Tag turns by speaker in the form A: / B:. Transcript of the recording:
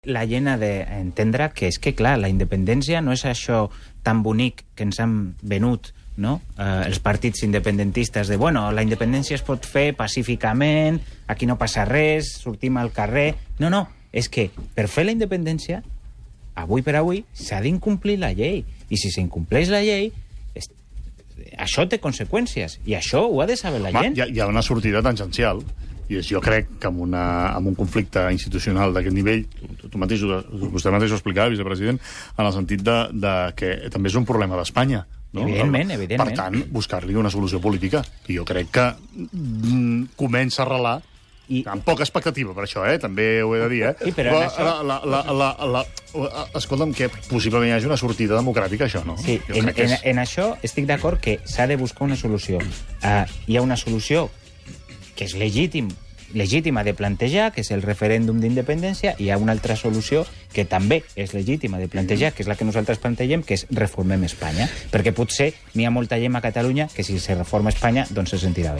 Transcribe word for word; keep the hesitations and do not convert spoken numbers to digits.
A: La gent ha d'entendre que és que, clar, la independència no és això tan bonic que ens han venut, no? Eh, els partits independentistes de, bueno, la independència es pot fer pacíficament, aquí no passa res, sortim al carrer... No, no, és que per fer la independència, avui per avui, s'ha d'incomplir la llei. I si s'incompleix la llei, es... això té conseqüències. I això ho ha de saber la
B: Home,
A: gent.
B: Hi ha, hi ha una sortida tangencial. I és, jo crec que amb, una, amb un conflicte institucional d'aquest nivell, tu, tu mateix, vostè mateix ho explicava, vicepresident, en el sentit de, de que també és un problema d'Espanya. No?
A: Evidentment, evidentment.
B: Per tant, buscar-li una solució política. I jo crec que mm, comença a relar, I... amb poca expectativa per això, eh? També ho he de dir, eh?
A: Sí, però en això...
B: la, la, la, la, la, escolta'm, que possiblement hi hagi una sortida democràtica, això, no?
A: Sí, en, en, és... en això estic d'acord que s'ha de buscar una solució. Uh, hi ha una solució que és legítim, legítima de plantejar, que és el referèndum d'independència, i hi ha una altra solució que també és legítima de plantejar, que és la que nosaltres plantegem, que és reformem Espanya. Perquè potser n'hi ha molta gent a Catalunya que si se reforma Espanya doncs se sentirà bé.